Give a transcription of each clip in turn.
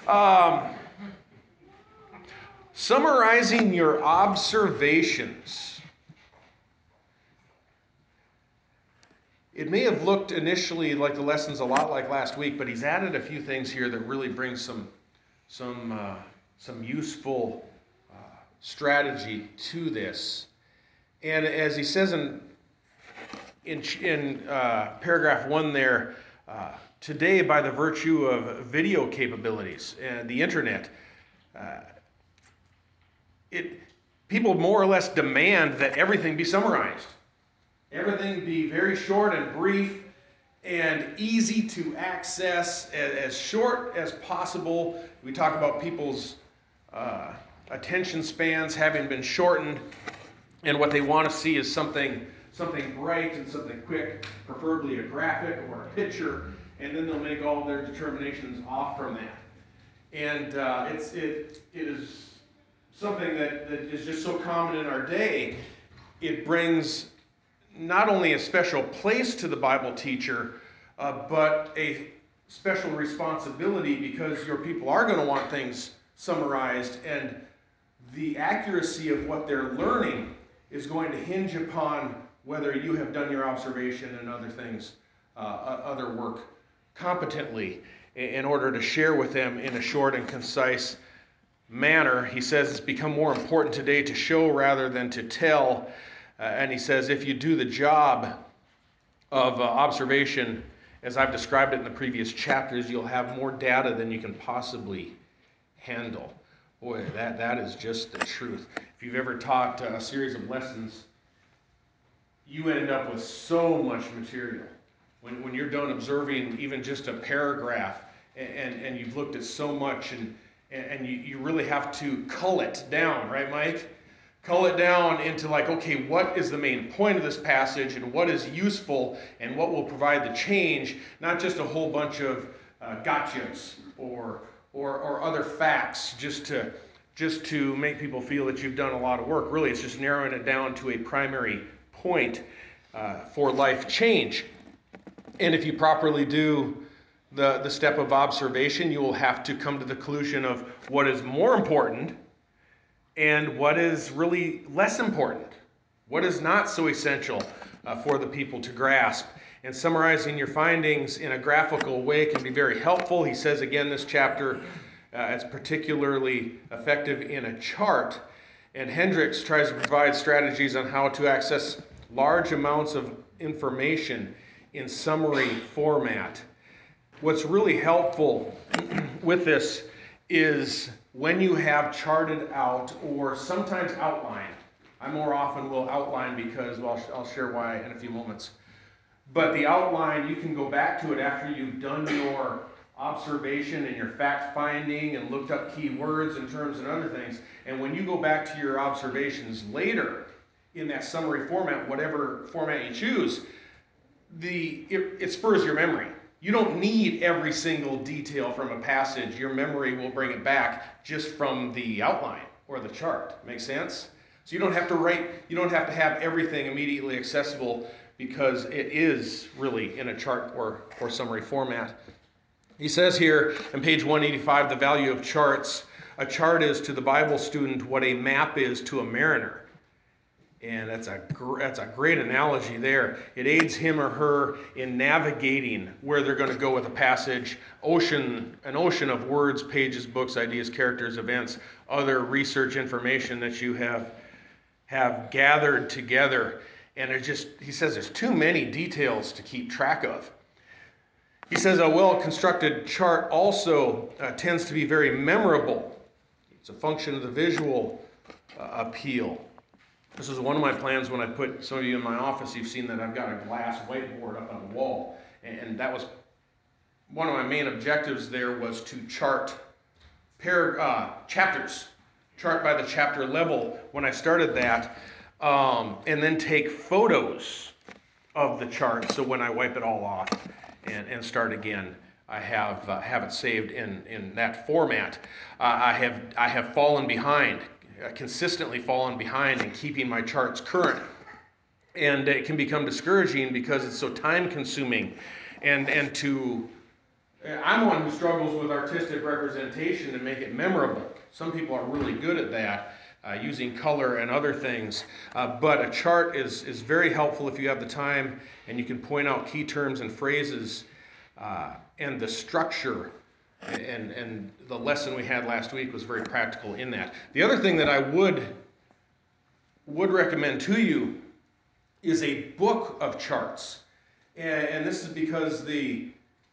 Um, Summarizing your observations. It may have looked initially like the lesson's a lot like last week, but he's added a few things here that really bring some useful strategy to this. And as he says in paragraph 1 there, today by the virtue of video capabilities and the internet, people more or less demand that everything be summarized. Everything be very short and brief and easy to access, as short as possible. We talk about people's attention spans having been shortened, and what they want to see is something bright and something quick, preferably a graphic or a picture, and then they'll make all their determinations off from that. And it is something that is just so common in our day. It brings not only a special place to the Bible teacher, but a special responsibility, because your people are going to want things summarized, and the accuracy of what they're learning is going to hinge upon whether you have done your observation and other things, other work competently in order to share with them in a short and concise manner. He says it's become more important today to show rather than to tell. And he says if you do the job of observation, as I've described it in the previous chapters, you'll have more data than you can possibly handle. Boy, that is just the truth. If you've ever taught a series of lessons, you end up with so much material. When you're done observing even just a paragraph, and you've looked at so much, and you really have to cull it down, right, Mike? Cull it down into like, okay, what is the main point of this passage, and what is useful, and what will provide the change, not just a whole bunch of gotchas or other facts just to make people feel that you've done a lot of work. Really, it's just narrowing it down to a primary point for life change. And if you properly do the step of observation, you will have to come to the conclusion of what is more important and what is really less important, what is not so essential for the people to grasp. And summarizing your findings in a graphical way can be very helpful. He says again this chapter it's particularly effective in a chart. And Hendricks tries to provide strategies on how to access large amounts of information in summary format. What's really helpful with this is when you have charted out or sometimes outlined. I more often will outline because, well, I'll share why in a few moments. But the outline, you can go back to it after you've done your observation and your fact finding and looked up key words and terms and other things. And when you go back to your observations later in that summary format, whatever format you choose, it spurs your memory. You don't need every single detail from a passage. Your memory will bring it back just from the outline or the chart. Make sense? So you don't have to write, you don't have to have everything immediately accessible, because it is really in a chart or summary format. He says here on page 185, the value of charts. A chart is to the Bible student what a map is to a mariner. And that's a great analogy there. It aids him or her in navigating where they're going to go with a passage, an ocean of words, pages, books, ideas, characters, events, other research information that you have gathered together. And he says there's too many details to keep track of. He says a well-constructed chart also tends to be very memorable. It's a function of the visual appeal. This is one of my plans when I put some of you in my office. You've seen that I've got a glass whiteboard up on the wall. And that was one of my main objectives there, was to chart chapters, chart by the chapter level when I started that, and then take photos of the chart. So when I wipe it all off and start again, I have it saved in that format. I have fallen behind. Consistently fallen behind in keeping my charts current, and it can become discouraging because it's so time consuming, and to I'm one who struggles with artistic representation to make it memorable. Some people are really good at that, using color and other things. But a chart is very helpful if you have the time, and you can point out key terms and phrases, and the structure. And the lesson we had last week was very practical in that. The other thing that I would recommend to you is a book of charts. And this is because the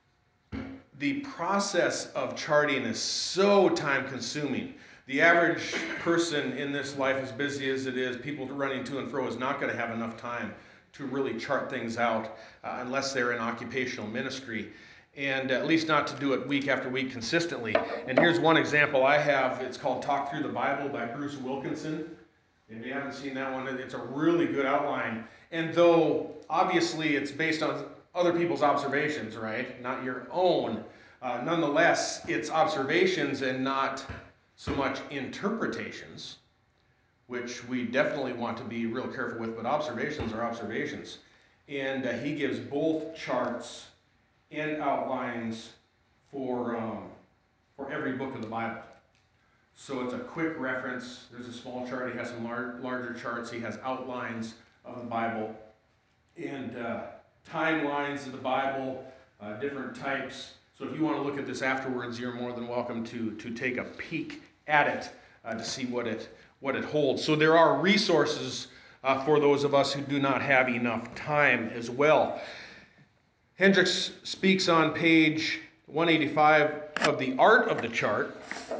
process of charting is so time consuming. The average person in this life, as busy as it is, people running to and fro, is not going to have enough time to really chart things out unless they're in occupational ministry, and at least not to do it week after week consistently. And here's one example I have. It's called Talk Through the Bible by Bruce Wilkinson. If you haven't seen that one, it's a really good outline. And though obviously it's based on other people's observations, right? Not your own. Nonetheless, it's observations and not so much interpretations, which we definitely want to be real careful with, but observations are observations. And he gives both charts and outlines for every book of the Bible. So it's a quick reference. There's a small chart. He has some larger charts. He has outlines of the Bible and timelines of the Bible, different types. So if you want to look at this afterwards, you're more than welcome to take a peek at it to see what it holds. So there are resources for those of us who do not have enough time as well. Hendricks speaks on page 185 of the art of the chart,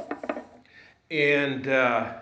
and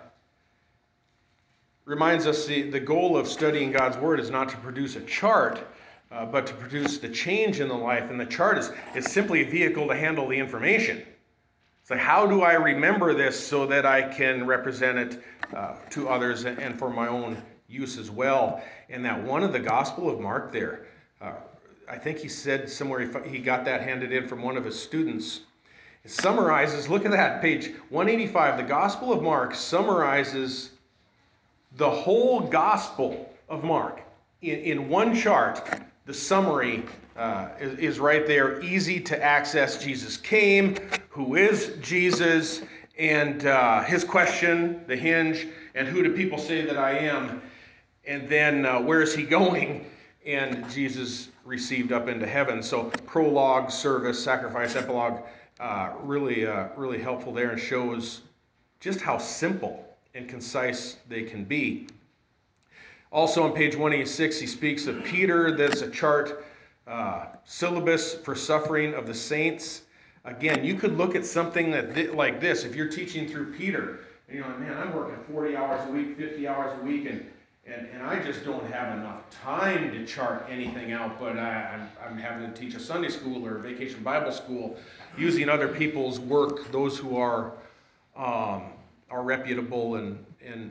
reminds us the goal of studying God's Word is not to produce a chart, but to produce the change in the life. And the chart is simply a vehicle to handle the information. It's like, how do I remember this so that I can represent it to others and for my own use as well? And that one of the Gospel of Mark there, I think he said somewhere he got that handed in from one of his students. It summarizes, look at that, page 185. The Gospel of Mark summarizes the whole Gospel of Mark in one chart. The summary is right there, easy to access. Jesus came, who is Jesus, and his question, the hinge, and who do people say that I am? And then where is he going? And Jesus received up into heaven. So prologue, service, sacrifice, epilogue, really helpful there, and shows just how simple and concise they can be. Also on page 186, he speaks of Peter. There's a chart, syllabus for suffering of the saints. Again, you could look at something like this. If you're teaching through Peter, and you're like, man, I'm working 40 hours a week, 50 hours a week, and I just don't have enough time to chart anything out, but I'm having to teach a Sunday school or a vacation Bible school using other people's work, those who are reputable and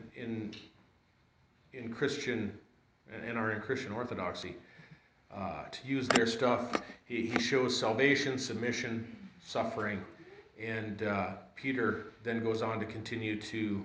in Christian and are in Christian orthodoxy, to use their stuff. He shows salvation, submission, suffering, and Peter then goes on to continue to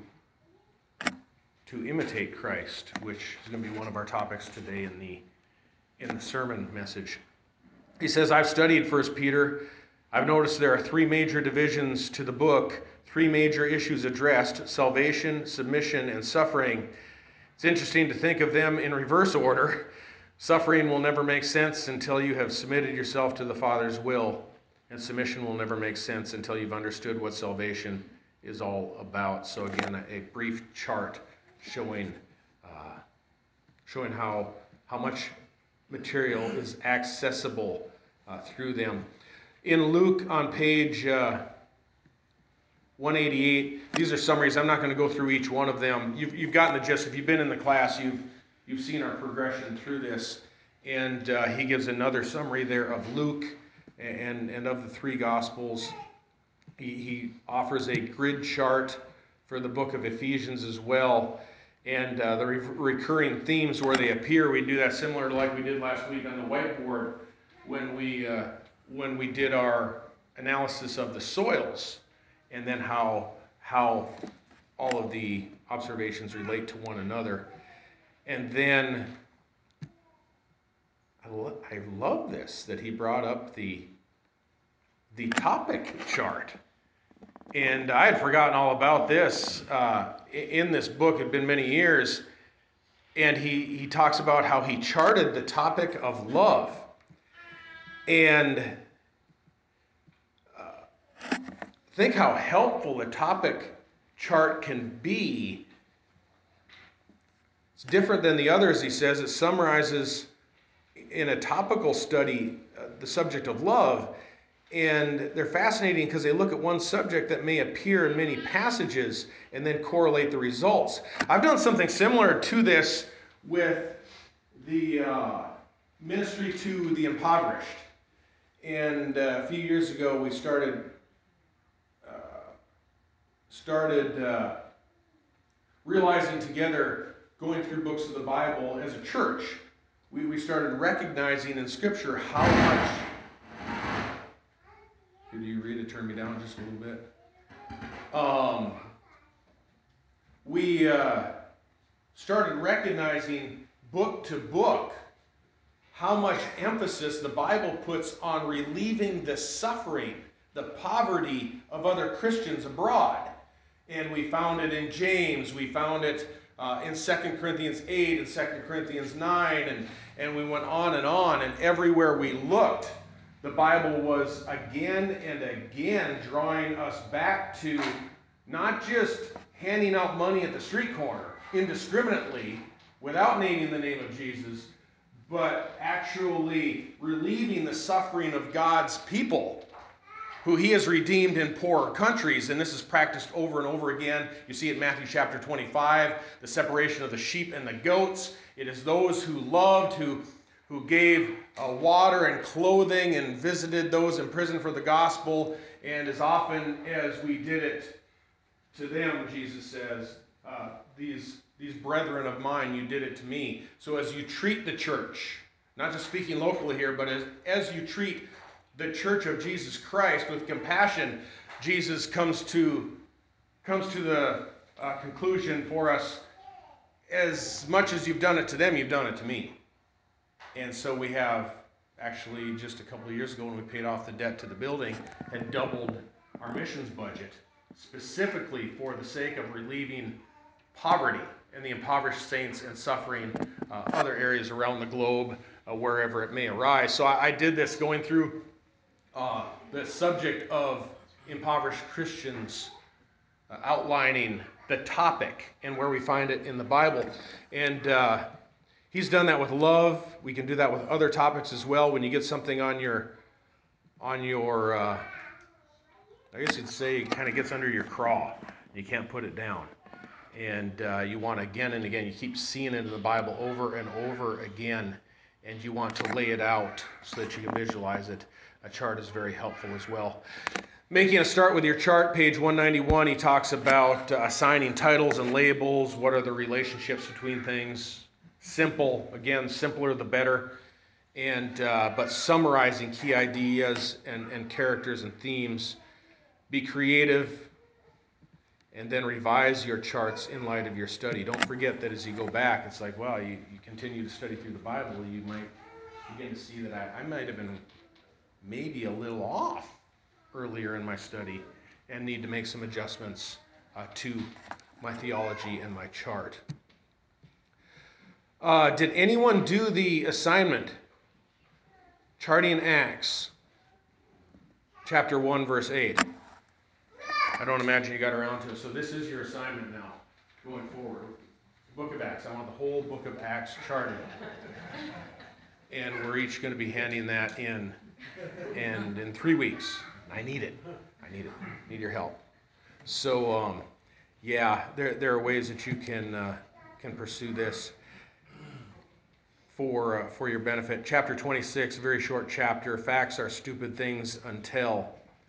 imitate Christ, which is going to be one of our topics today in the sermon message. He says, I've studied 1 Peter. I've noticed there are three major divisions to the book, three major issues addressed: salvation, submission, and suffering. It's interesting to think of them in reverse order. Suffering will never make sense until you have submitted yourself to the Father's will, and submission will never make sense until you've understood what salvation is all about. So again, a brief chart showing how much material is accessible through them. In Luke on page 188, these are summaries. I'm not going to go through each one of them. You've gotten the gist. If you've been in the class, you've seen our progression through this. And he gives another summary there of Luke and of the three Gospels. He offers a grid chart for the book of Ephesians as well. And the recurring themes where they appear, we do that similar to like we did last week on the whiteboard when we did our analysis of the soils, and then how all of the observations relate to one another. And then I love this, that he brought up the the topic chart. And I had forgotten all about this. In this book, it had been many years, and he talks about how he charted the topic of love. And think how helpful the topic chart can be. It's different than the others, he says. It summarizes in a topical study the subject of love. And they're fascinating because they look at one subject that may appear in many passages and then correlate the results. I've done something similar to this with the ministry to the impoverished. And a few years ago, we started realizing together, going through books of the Bible as a church, we started recognizing in Scripture how much. Could you read it? Turn me down just a little bit. We started recognizing book to book how much emphasis the Bible puts on relieving the suffering, the poverty of other Christians abroad. And we found it in James, we found it in 2 Corinthians 8 and 2 Corinthians 9, and we went on, and everywhere we looked, the Bible was again and again drawing us back to not just handing out money at the street corner indiscriminately without naming the name of Jesus, but actually relieving the suffering of God's people who he has redeemed in poorer countries. And this is practiced over and over again. You see it in Matthew chapter 25, the separation of the sheep and the goats. It is those who loved, who gave water and clothing and visited those in prison for the gospel. And as often as we did it to them, Jesus says, these brethren of mine, you did it to me. So as you treat the church, not just speaking locally here, but as you treat the church of Jesus Christ with compassion, Jesus comes to the conclusion for us, as much as you've done it to them, you've done it to me. And so we have, actually just a couple of years ago when we paid off the debt to the building, had doubled our missions budget, specifically for the sake of relieving poverty and the impoverished saints and suffering other areas around the globe, wherever it may arise. So I did this going through the subject of impoverished Christians, outlining the topic and where we find it in the Bible. And he's done that with love. We can do that with other topics as well. When you get something on your I guess you'd say it kind of gets under your craw. You can't put it down. And you want again and again, you keep seeing it in the Bible over and over again, and you want to lay it out so that you can visualize it. A chart is very helpful as well. Making a start with your chart, page 191, he talks about assigning titles and labels. What are the relationships between things? Simple, again, simpler the better. And but summarizing key ideas and characters and themes. Be creative, and then revise your charts in light of your study. Don't forget that as you go back, it's like, wow, you continue to study through the Bible, you might begin to see that I might have been maybe a little off earlier in my study and need to make some adjustments to my theology and my chart. Did anyone do the assignment? Charting Acts, chapter 1, verse 8. I don't imagine you got around to it. So this is your assignment now, going forward. Book of Acts. I want the whole book of Acts charted. And we're each going to be handing that in. And in 3 weeks, I need it. I need your help. So, yeah, there are ways that you can pursue this for your benefit. Chapter 26, very short chapter. Facts are stupid things until.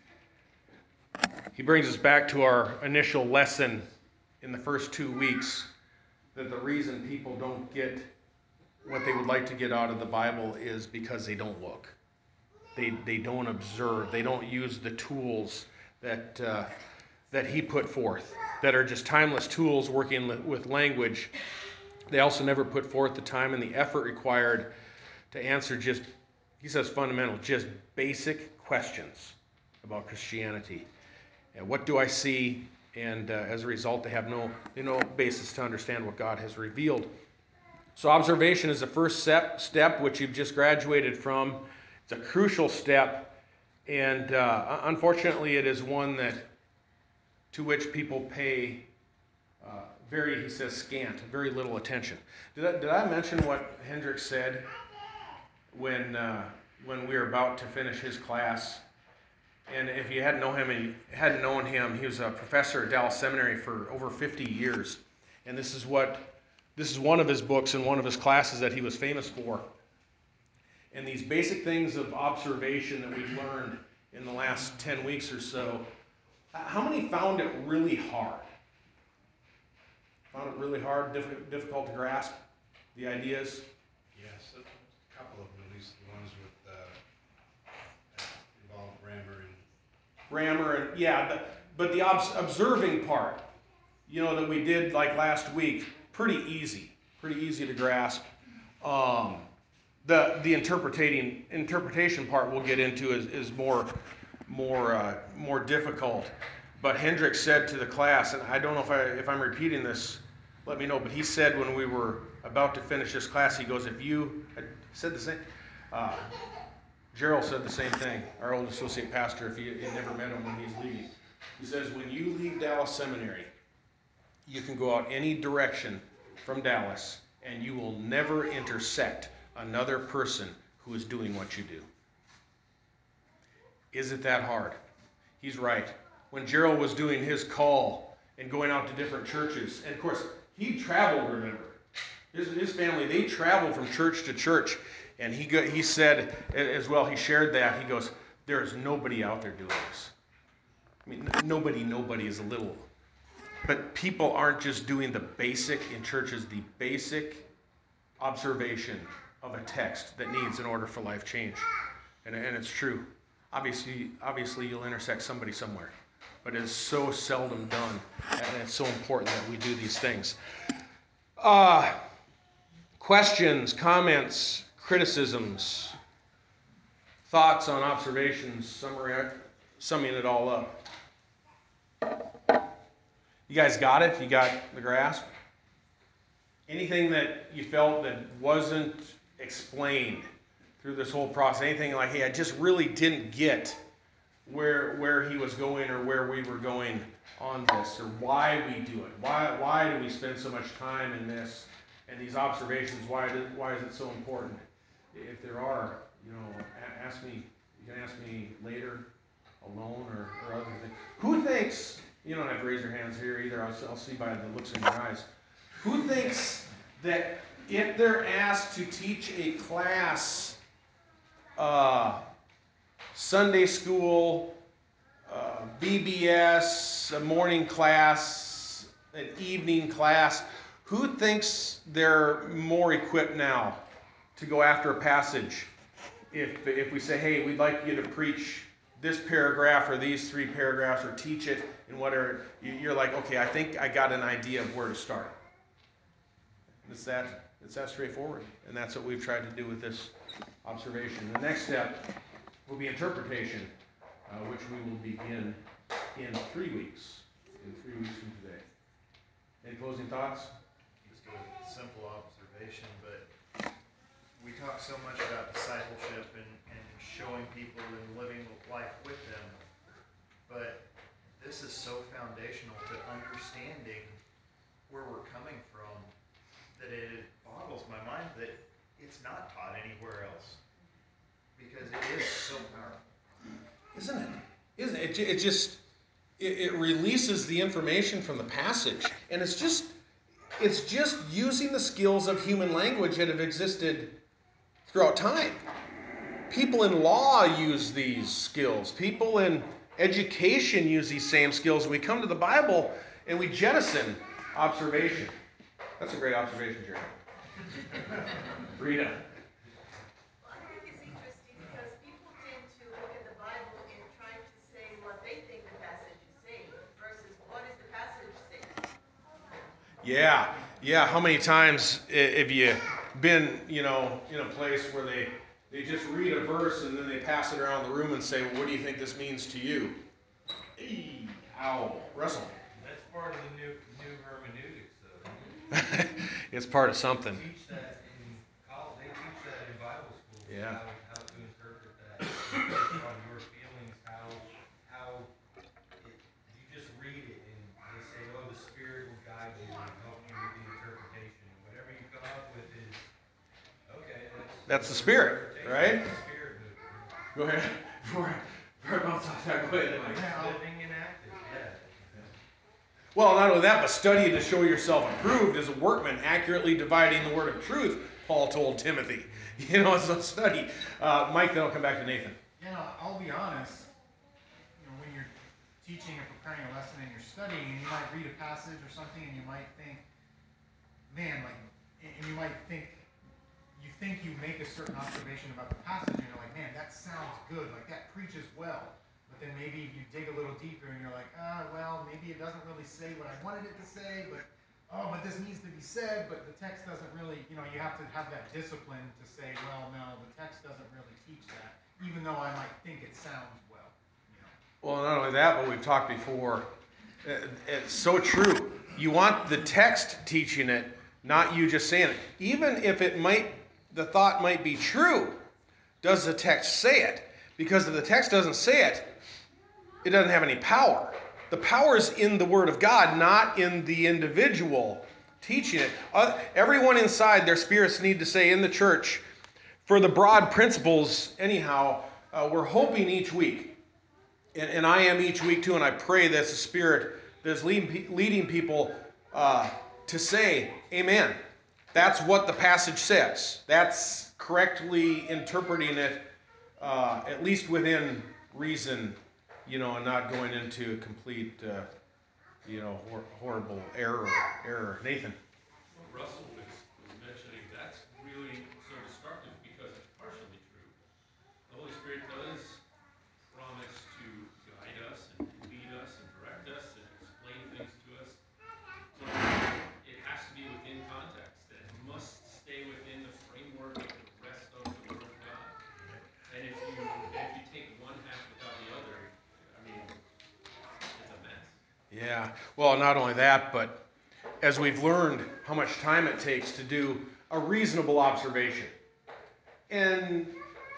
He brings us back to our initial lesson in the first 2 weeks, that the reason people don't get what they would like to get out of the Bible is because they don't look. They don't observe. They don't use the tools that he put forth, that are just timeless tools working with language. They also never put forth the time and the effort required to answer just, he says fundamental, just basic questions about Christianity. And what do I see? And as a result, they have no basis to understand what God has revealed. So observation is the first step, which you've just graduated from. It's a crucial step, and unfortunately, it is one to which people pay he says, scant, very little attention. Did I mention what Hendricks said when we were about to finish his class? And if you hadn't known him, he was a professor at Dallas Seminary for over 50 years. And this is one of his books and one of his classes that he was famous for. And these basic things of observation that we've learned in the last 10 weeks or so, how many found it really hard? Found it really hard, difficult to grasp the ideas? Yes, a couple of them, at least the ones with involve grammar and yeah, but the observing part, that we did like last week, pretty easy to grasp. The interpretation part we'll get into is more difficult. But Hendricks said to the class, and I don't know if I'm repeating this, let me know. But he said when we were about to finish this class, he goes, I said the same. Gerald said the same thing. Our old associate pastor, if you never met him when he's leaving, he says when you leave Dallas Seminary, you can go out any direction from Dallas, and you will never intersect another person who is doing what you do. Is it that hard? He's right. When Gerald was doing his call and going out to different churches, and of course, he traveled, remember. His family, they traveled from church to church, and he said as well, he shared that, he goes, there is nobody out there doing this. I mean, nobody is a little. But people aren't just doing the basic in churches, the basic observation of a text that needs in order for life change. And it's true. Obviously you'll intersect somebody somewhere. But it is so seldom done, and it's so important that we do these things. Questions, comments, criticisms, thoughts on observations, summing it all up. You guys got it? You got the grasp? Anything that you felt that wasn't explained through this whole process, anything like, hey, I just really didn't get where he was going or where we were going on this, or why we do it, why do we spend so much time in this and these observations, why is it so important? If there are, ask me. You can ask me later, alone or other things. Who thinks? You don't have to raise your hands here either. I'll see by the looks in your eyes. Who thinks that if they're asked to teach a class, Sunday school, VBS, a morning class, an evening class, who thinks they're more equipped now to go after a passage? If we say, hey, we'd like you to preach this paragraph or these 3 paragraphs or teach it in whatever, you're like, okay, I think I got an idea of where to start. It's that straightforward. And that's what we've tried to do with this observation. The next step will be interpretation, which we will begin in 3 weeks. In 3 weeks from today. Any closing thoughts? Just a simple observation, but we talk so much about discipleship and showing people and living life with them, but this is so foundational to understanding where we're coming from that it boggles my mind that it's not taught anywhere else, because it is so powerful. Isn't it? It releases the information from the passage, and it's just using the skills of human language that have existed throughout time. People in law use these skills. People in education use these same skills. We come to the Bible and we jettison observation. That's a great observation, Jerry. Rita. Well, I think it's interesting because people tend to look at the Bible and try to say what they think the passage is saying versus what is the passage saying. Yeah. How many times have you been, in a place where they They just read a verse and then they pass it around the room and say, well, what do you think this means to you? Eee, ow. Russell. That's part of the new hermeneutics, though. It's part of something. They teach that in college. They teach that in Bible school. Yeah. How to interpret that based on your feelings. How it. You just read it and they say, oh, the Spirit will guide you and help you with the interpretation. And whatever you come up with is okay. That's the Spirit, right? That's the Spirit moving. Go ahead. Before I bounce off that, go ahead, Mike. Living and active. Yeah. Well, not only that, but study to show yourself approved as a workman, accurately dividing the word of truth, Paul told Timothy. You know, it's a study. Mike, then I'll come back to Nathan. You know, I'll be honest, when you're teaching or preparing a lesson and you're studying, and you might read a passage or something, and you might think, man, and you might think, you make a certain observation about the passage, and you're like, man, that sounds good, like that preaches well. But then maybe you dig a little deeper, and you're like, well, maybe it doesn't really say what I wanted it to say, but this needs to be said, but the text doesn't really, you have to have that discipline to say, well, no, the text doesn't really teach that, even though I might think it sounds well. Well, not only that, but we've talked before. It's so true. You want the text teaching it, not you just saying it. Even if the thought might be true, does the text say it? Because if the text doesn't say it, it doesn't have any power. The power is in the Word of God, not in the individual teaching it. Everyone inside, their spirits need to say in the church, for the broad principles, anyhow, we're hoping each week, and I am each week too, and I pray that's the Spirit that's leading people to say, amen. That's what the passage says. That's correctly interpreting it, at least within reason, and not going into complete, horrible error. Nathan. What Russell was mentioning, that's really so destructive because it's partially true. The Holy Spirit does promise to guide us and lead us and direct us and explain things to us. But it has to be within context. It must stay within the framework of the rest of the Word of God. And if you take one half without the other, I mean, it's a mess. Yeah. Well, not only that, but as we've learned how much time it takes to do a reasonable observation. And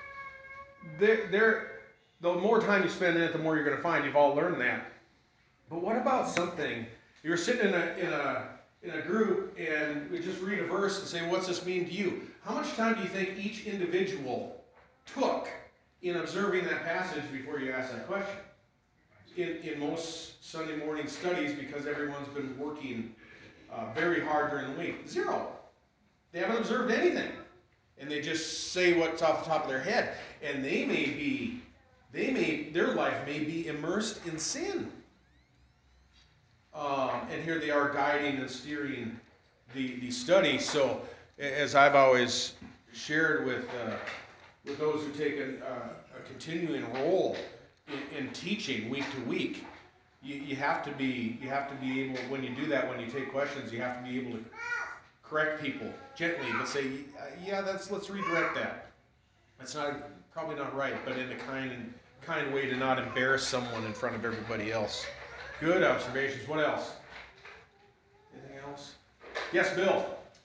the more time you spend in it, the more you're going to find. You've all learned that. But what about something, you're sitting in a group and we just read a verse and say, what's this mean to you? How much time do you think each individual took in observing that passage before you ask that question? In most Sunday morning studies, because everyone's been working very hard during the week. Zero. They haven't observed anything. And they just say what's off the top of their head. And their life may be immersed in sin. And here they are guiding and steering the study. So, as I've always shared with those who take a continuing role in teaching week to week, you have to be able, when you do that, when you take questions, you have to be able to correct people gently, but say, let's redirect that. That's probably not right, but in a kind way to not embarrass someone in front of everybody else. Good observations. What else? Anything else? Yes, Bill.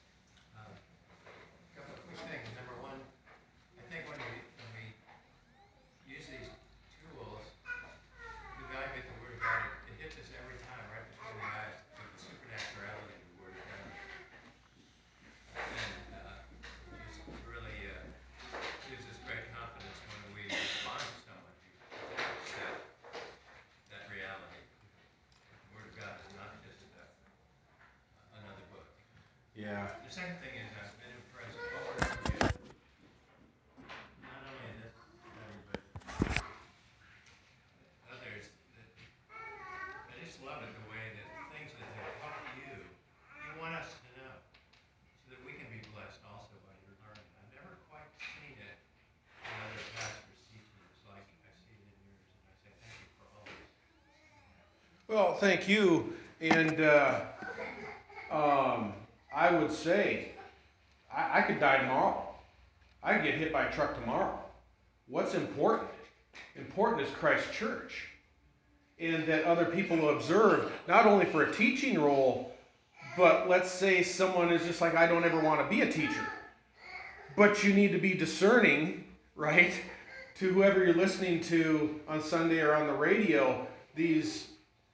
A couple of quick things. Number one, I think when we use these tools to evaluate the Word of God, it hits us every time right between the eyes with the supernaturality of the Word of God. And it just really gives us great confidence when we respond to someone who attacks that reality. The Word of God is not just another book. Yeah. The second thing is I've been impressed over and over again, not only in this study, but others, that I just love it the way that things that have helped you, you want us to know, so that we can be blessed also by your learning. I've never quite seen it in other pastors' teachings like I see it in yours, and I say thank you for all this. Well, thank you. And I would say I could die tomorrow. I could get hit by a truck tomorrow. What's important? Important is Christ's church. And that other people will observe, not only for a teaching role, but let's say someone is just like, I don't ever want to be a teacher. But you need to be discerning, right? To whoever you're listening to on Sunday or on the radio, these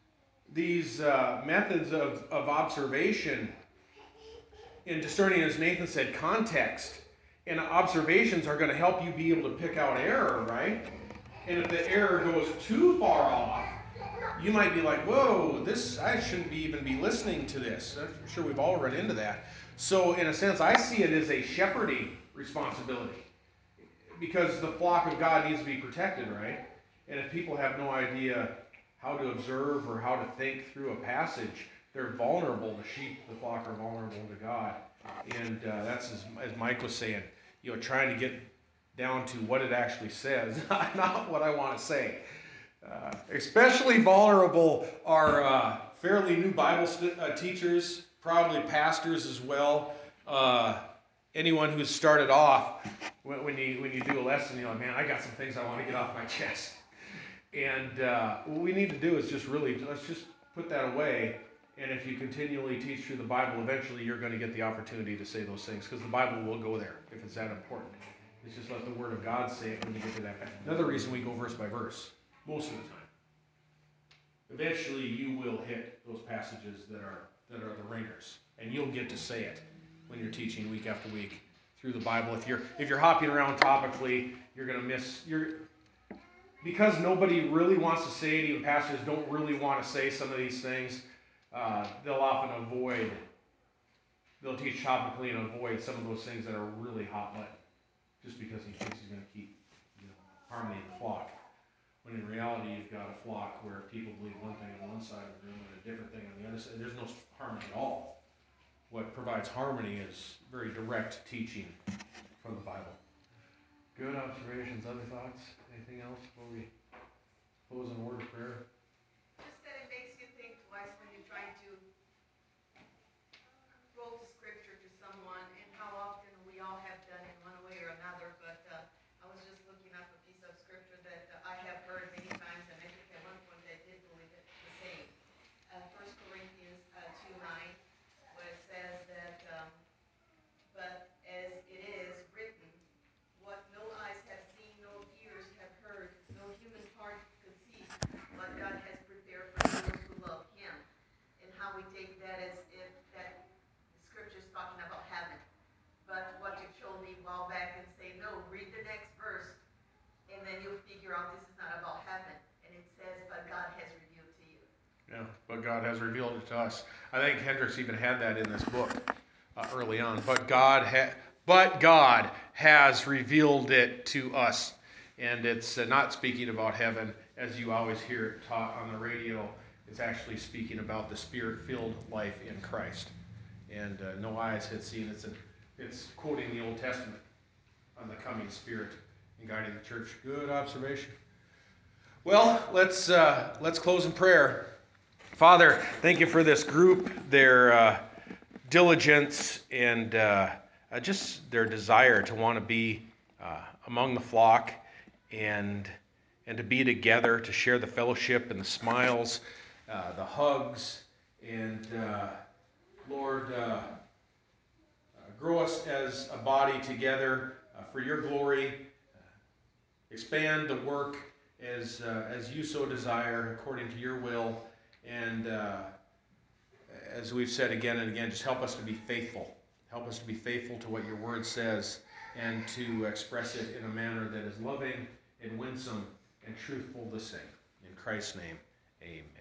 methods of observation and discerning, as Nathan said, context. And observations are going to help you be able to pick out error, right? And if the error goes too far off, you might be like, whoa, I shouldn't even be listening to this. I'm sure we've all run into that. So in a sense, I see it as a shepherding responsibility. Because the flock of God needs to be protected, right? And if people have no idea how to observe or how to think through a passage, they're vulnerable. The sheep, the flock, are vulnerable to God. And that's as Mike was saying, trying to get down to what it actually says, not what I want to say. Especially vulnerable are fairly new Bible teachers, probably pastors as well. Anyone who's started off, when you do a lesson, you're like, man, I got some things I want to get off my chest. And what we need to do is let's just put that away. And if you continually teach through the Bible, eventually you're going to get the opportunity to say those things, because the Bible will go there if it's that important. It's just let the Word of God say it when you get to that. Another reason we go verse by verse, most of the time. Eventually you will hit those passages that are the ringers, and you'll get to say it when you're teaching week after week through the Bible. If you're hopping around topically, you're going to miss because nobody really wants to say it. Even pastors don't really want to say some of these things. They'll teach topically and avoid some of those things that are really hot button, just because he thinks he's going to keep harmony in the flock. When in reality, you've got a flock where people believe one thing on one side of the room and a different thing on the other side. There's no harmony at all. What provides harmony is very direct teaching from the Bible. Good observations. Other thoughts? Anything else before we close in a word of prayer? Just that it makes you think twice when you're trying to quote the scripture to someone, and how often we all have done in one way or another. But I was just looking up a piece of scripture that I have heard many times, and I think at one point I did believe it the same. 1 Corinthians 2:9, where it says that, but as it is written, what no eyes have seen, no ears have heard, no human heart could see, what God has prepared for those who love Him. And how we take that as if that the scripture is talking about heaven. But what you showed me a while back and say, no, read the next verse, and then you'll figure out this is not about heaven. And it says, but God has revealed to you. Yeah, but God has revealed it to us. I think Hendricks even had that in this book early on. But God has revealed it to us. And it's not speaking about heaven, as you always hear it taught on the radio. It's actually speaking about the Spirit-filled life in Christ. And no eyes had seen. It's quoting the Old Testament on the coming Spirit and guiding the church. Good observation. Well, let's close in prayer. Father, thank you for this group, their diligence and just their desire to want to be among the flock and to be together, to share the fellowship and the smiles, the hugs, and Lord, grow us as a body together for your glory. Expand the work as you so desire, according to your will. And as we've said again and again, just help us to be faithful. Help us to be faithful to what your word says and to express it in a manner that is loving and winsome and truthful to sing. In Christ's name, amen.